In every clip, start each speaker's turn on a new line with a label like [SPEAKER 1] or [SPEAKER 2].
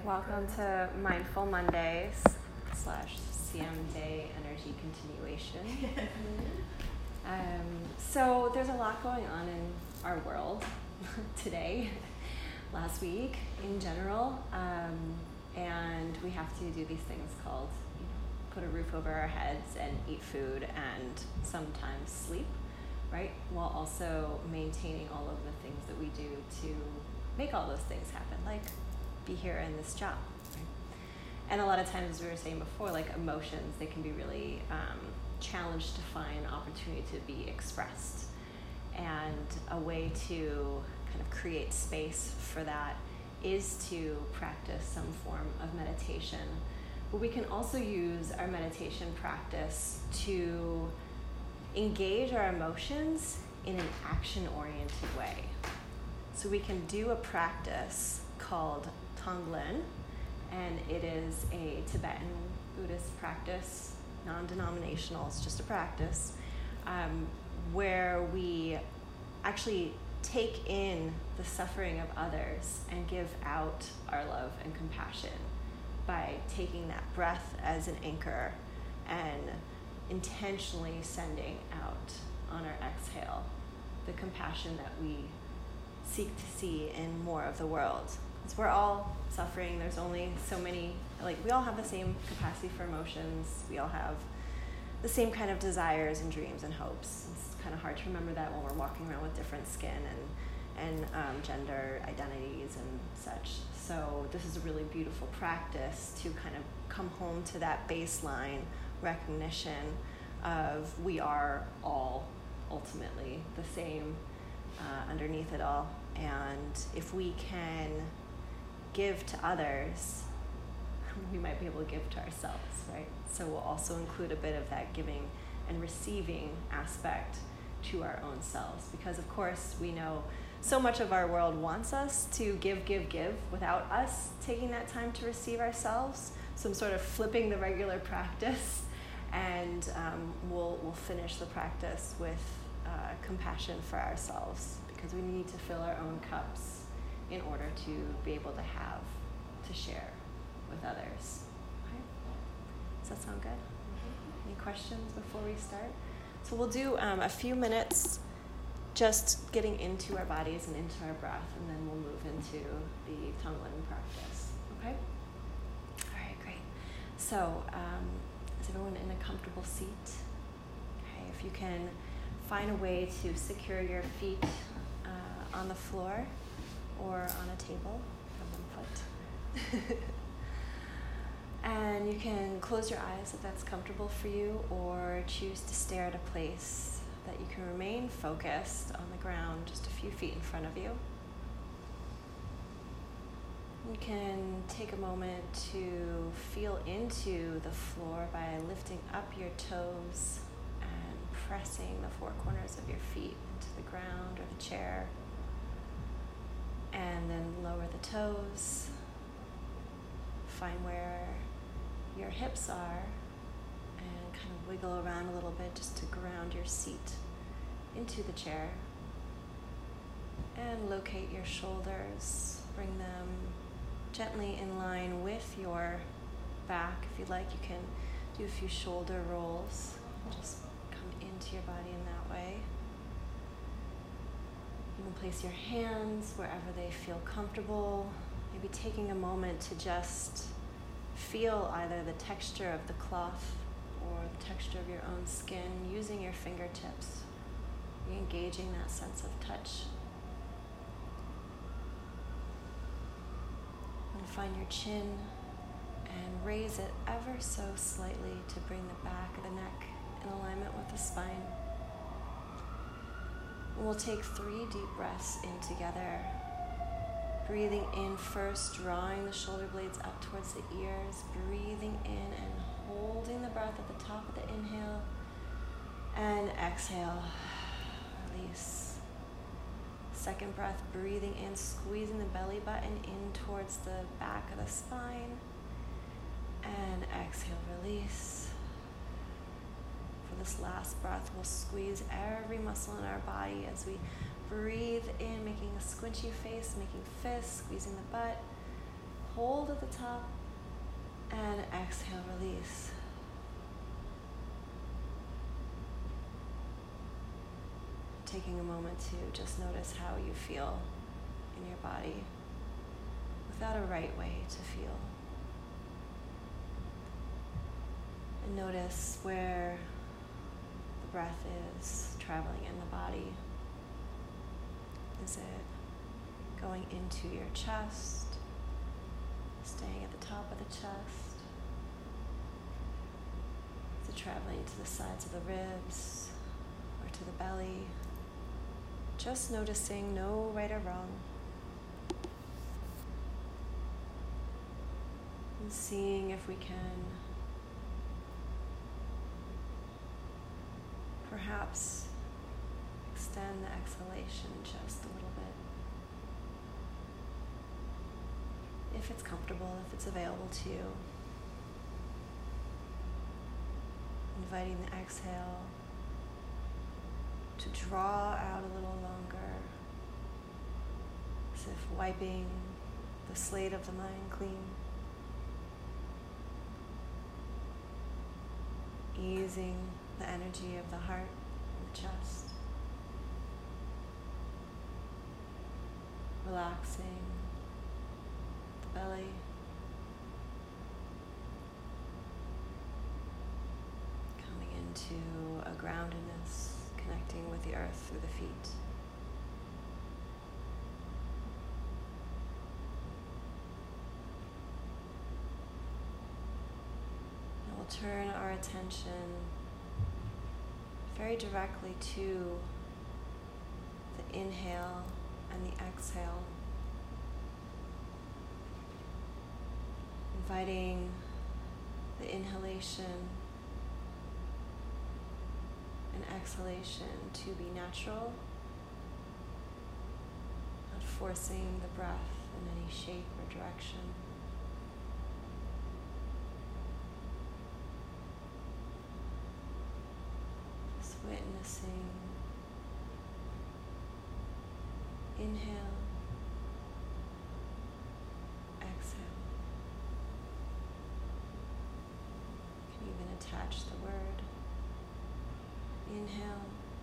[SPEAKER 1] Welcome to Mindful Mondays / CM Day Energy Continuation. So there's a lot going on in our world today, last week in general, and we have to do these things called put a roof over our heads and eat food and sometimes sleep, right? While also maintaining all of the things that we do to make all those things happen, like be here in this job. Right? And a lot of times, as we were saying before, like emotions, they can be really challenged to find opportunity to be expressed. And a way to kind of create space for that is to practice some form of meditation. But we can also use our meditation practice to engage our emotions in an action-oriented way. So we can do a practice called Tonglen, and it is a Tibetan Buddhist practice, non-denominational, it's just a practice, where we actually take in the suffering of others and give out our love and compassion by taking that breath as an anchor and intentionally sending out on our exhale the compassion that we seek to see in more of the world. Because we're all suffering. There's only so many, we all have the same capacity for emotions. We all have the same kind of desires and dreams and hopes. It's kind of hard to remember that when we're walking around with different skin and gender identities and such. So this is a really beautiful practice to kind of come home to that baseline recognition of we are all ultimately the same underneath it all. And if we can give to others, we might be able to give to ourselves, right? So we'll also include a bit of that giving and receiving aspect to our own selves. Because of course we know so much of our world wants us to give without us taking that time to receive ourselves. So I'm sort of flipping the regular practice, and we'll finish the practice with compassion for ourselves, because we need to fill our own cups in order to be able to share with others. Okay? Does that sound good? Any questions before we start? So we'll do a few minutes just getting into our bodies and into our breath, and then we'll move into the Tonglen practice. Okay? All right, great. So is everyone in a comfortable seat? Okay, if you can find a way to secure your feet on the floor or on a table from 1 foot. And you can close your eyes if that's comfortable for you, or choose to stare at a place that you can remain focused on the ground just a few feet in front of you. You can take a moment to feel into the floor by lifting up your toes and pressing the four corners of your feet into the ground or the chair. And then lower the toes. Find where your hips are and kind of wiggle around a little bit just to ground your seat into the chair. And locate your shoulders. Bring them gently in line with your back. If you'd like, you can do a few shoulder rolls. Just come into your body in that way. You can place your hands wherever they feel comfortable. Maybe taking a moment to just feel either the texture of the cloth or the texture of your own skin, using your fingertips, re-engaging that sense of touch. And find your chin and raise it ever so slightly to bring the back of the neck in alignment with the spine. We'll take 3 deep breaths in together. Breathing in first, drawing the shoulder blades up towards the ears. Breathing in and holding the breath at the top of the inhale. And exhale, release. Second breath, breathing in, squeezing the belly button in towards the back of the spine. And exhale, release. For this last breath, we'll squeeze every muscle in our body as we breathe in, making a squinchy face, making fists, squeezing the butt. hold at the top, and exhale, release. Taking a moment to just notice how you feel in your body without a right way to feel. And notice where the breath is traveling in the body. Is it going into your chest, staying at the top of the chest? Is it traveling to the sides of the ribs or to the belly? Just noticing, no right or wrong. And seeing if we can perhaps extend the exhalation just a little bit. If it's comfortable, if it's available to you. Inviting the exhale to draw out a little longer, as if wiping the slate of the mind clean. Easing the energy of the heart and the chest. Relaxing the belly. Coming into a groundedness, connecting with the earth through the feet. And we'll turn our attention very directly to the inhale and the exhale. Inviting the inhalation and exhalation to be natural, not forcing the breath in any shape or direction. Just witnessing. Inhale, exhale. You can even attach the word. Inhale,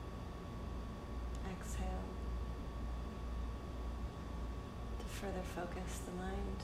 [SPEAKER 1] exhale, to further focus the mind.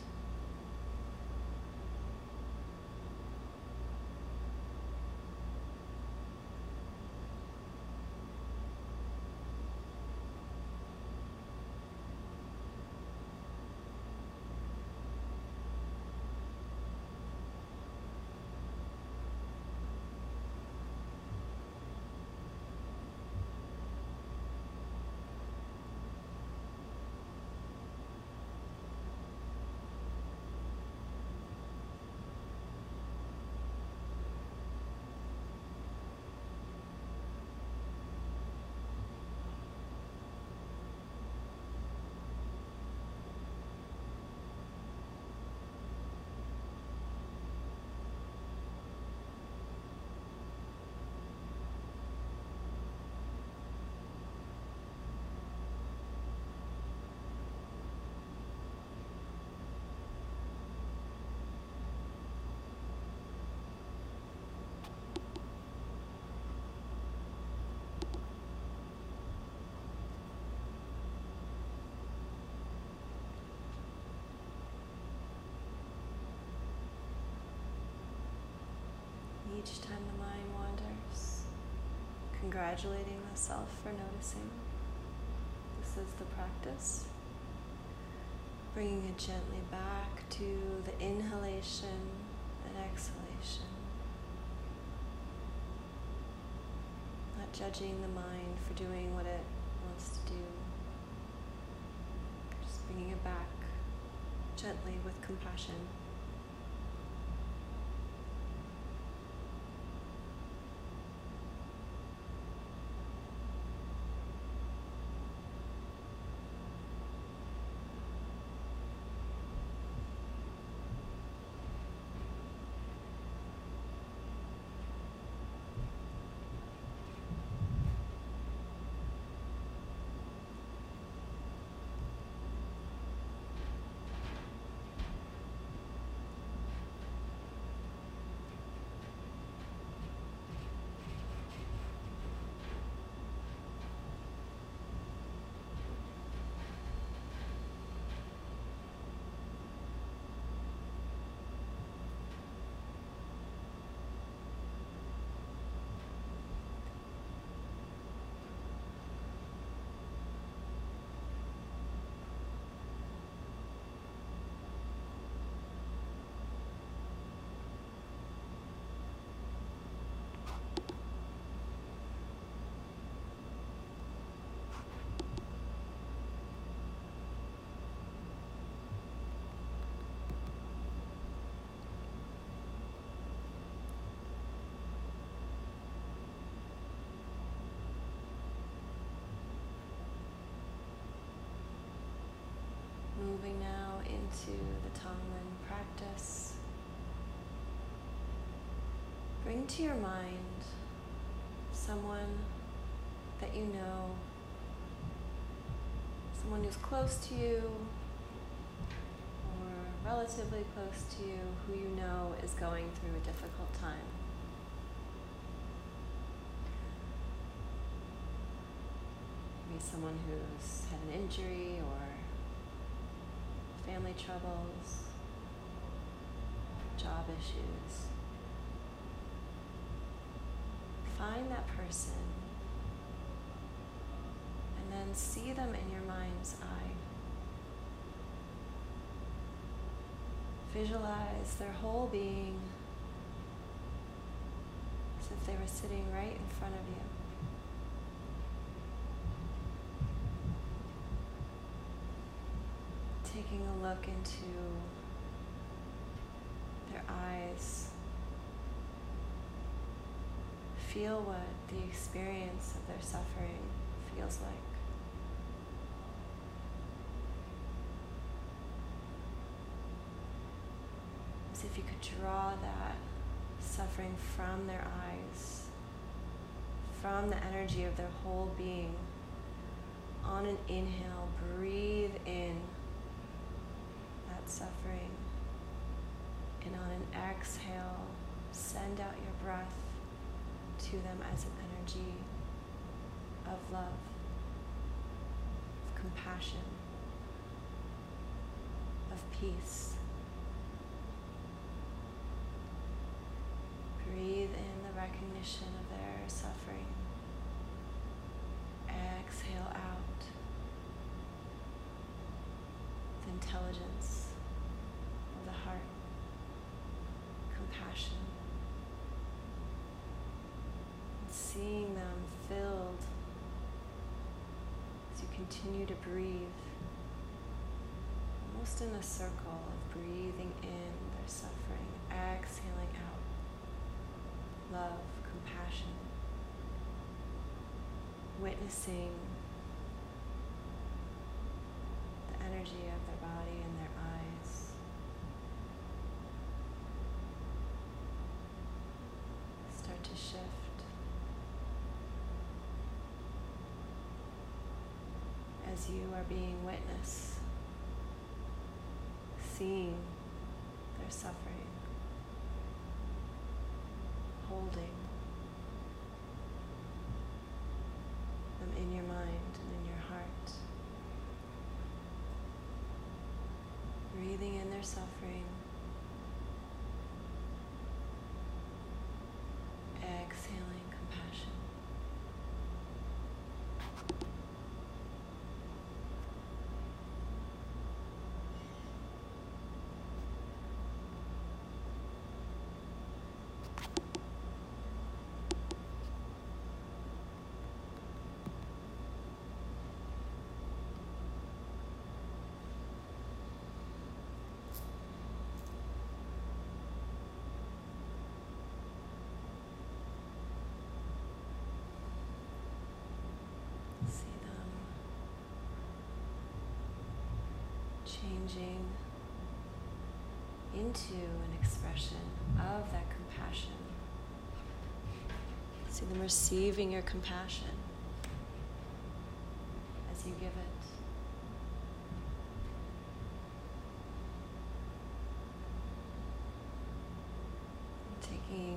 [SPEAKER 1] Each time the mind wanders, congratulating the self for noticing. This is the practice. Bringing it gently back to the inhalation and exhalation. Not judging the mind for doing what it wants to do. Just bringing it back gently with compassion. Moving now into the Tonglen practice. Bring to your mind someone that you know, someone who's close to you or relatively close to you who you know is going through a difficult time. Maybe someone who's had an injury or family troubles, job issues. Find that person and then see them in your mind's eye. Visualize their whole being as if they were sitting right in front of you. Taking a look into their eyes. Feel what the experience of their suffering feels like. As if you could draw that suffering from their eyes, from the energy of their whole being. On an inhale, breathe in that suffering, and on an exhale, send out your breath to them as an energy of love, of compassion, of peace. Breathe in the recognition of their suffering. Exhale out with intelligence of the heart, compassion. Seeing them filled as you continue to breathe, almost in a circle of breathing in their suffering, exhaling out love, compassion, witnessing the energy of their body and their eyes. Start to shift. As you are being witness, seeing their suffering, holding them in your mind and in your heart, breathing in their suffering, exhaling compassion. Changing into an expression of that compassion. See them receiving your compassion as you give it. Taking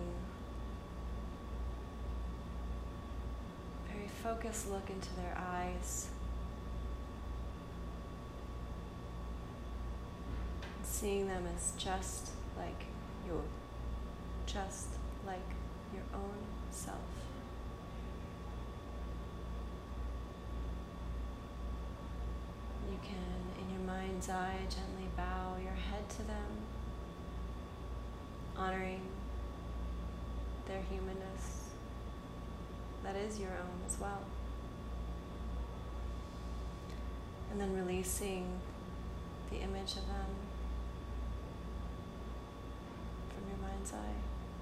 [SPEAKER 1] a very focused look into their eyes. Seeing them as just like your own self. You can, in your mind's eye, gently bow your head to them, honoring their humanness that is your own as well. And then releasing the image of them from your mind's eye.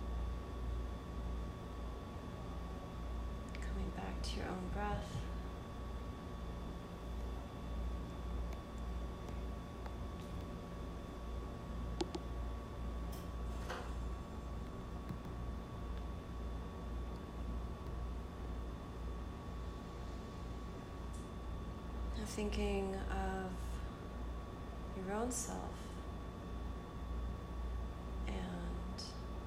[SPEAKER 1] Coming back to your own breath. thinking of your own self and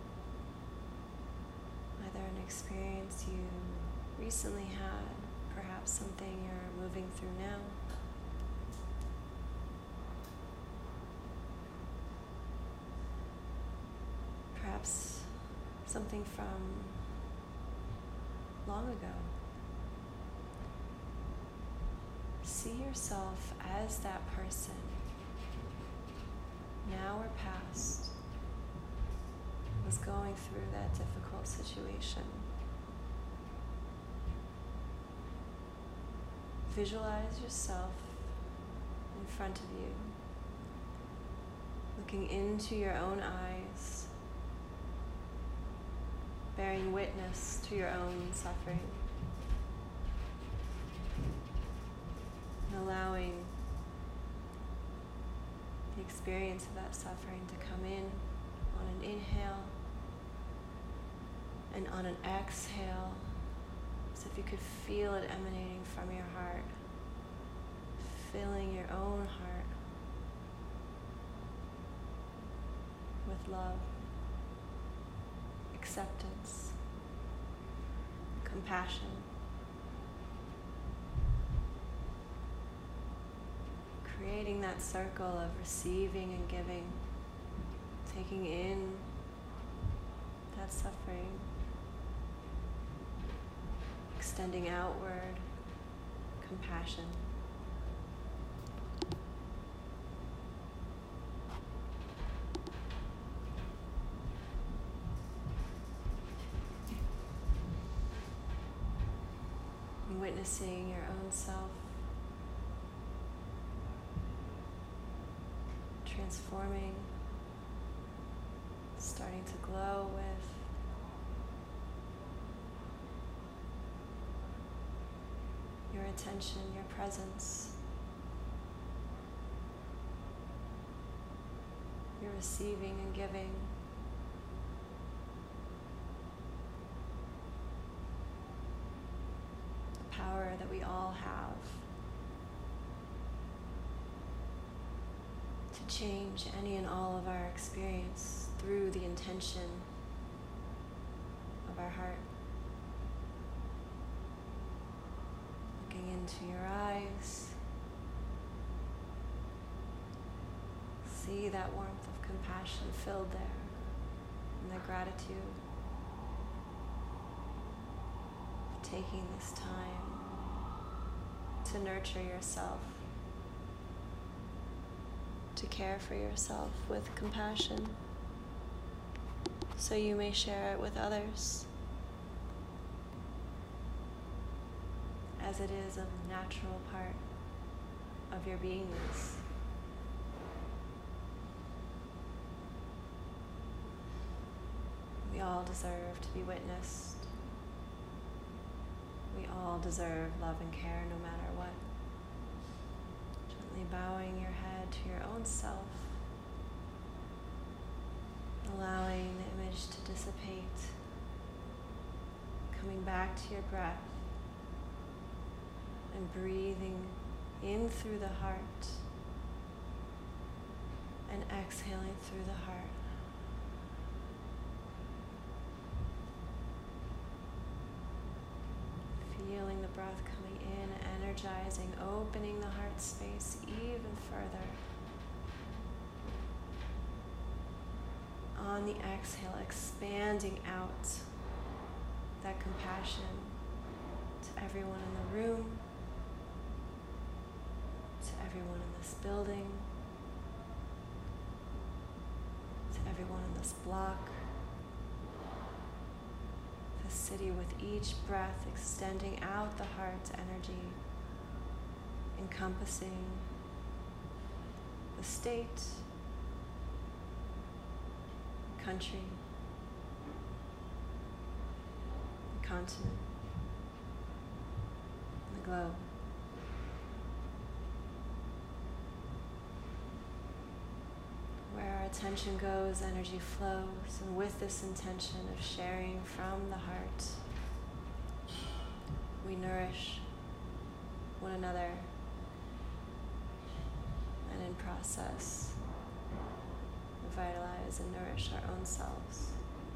[SPEAKER 1] either an experience you recently had, perhaps something you're moving through now. Perhaps something from long ago. See yourself as that person, now or past, was going through that difficult situation. Visualize yourself in front of you, looking into your own eyes, bearing witness to your own suffering, and allowing the experience of that suffering to come in on an inhale and on an exhale, as if you could feel it emanating from your heart, filling your own heart with love, acceptance, compassion. Creating that circle of receiving and giving, taking in that suffering, extending outward compassion. And witnessing your own self transforming, starting to glow with your attention, your presence, your receiving and giving. The power that we all have to change any and all of our experience through the intention of our heart. Looking into your eyes, see that warmth of compassion filled there, and the gratitude for taking this time to nurture yourself, to care for yourself with compassion, so you may share it with others, as it is a natural part of your beingness. We all deserve to be witnessed. We all deserve love and care no matter what. Gently bowing your head to your own self, allowing the image to dissipate, coming back to your breath and breathing in through the heart and exhaling through the heart. Feeling the breath coming in, energizing, opening the heart space even further. On the exhale, expanding out that compassion to everyone in the room, to everyone in this building, to everyone in this block, the city, with each breath extending out the heart's energy, encompassing the state, country, the continent, and the globe. Where our attention goes, energy flows, and with this intention of sharing from the heart, we nourish one another and in process, revitalize and nourish our own selves.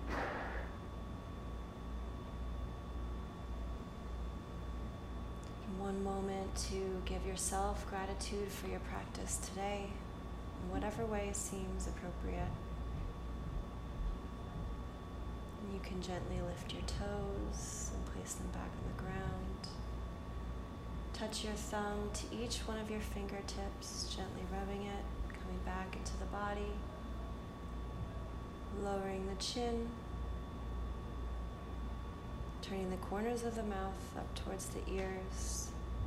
[SPEAKER 1] In one moment to give yourself gratitude for your practice today, in whatever way seems appropriate. And you can gently lift your toes and place them back on the ground. Touch your thumb to each one of your fingertips, gently rubbing it, coming back into the body, lowering the chin, turning the corners of the mouth up towards the ears,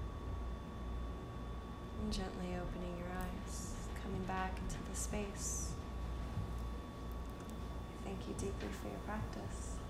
[SPEAKER 1] and gently opening your eyes, coming back into the space. Thank you deeply for your practice.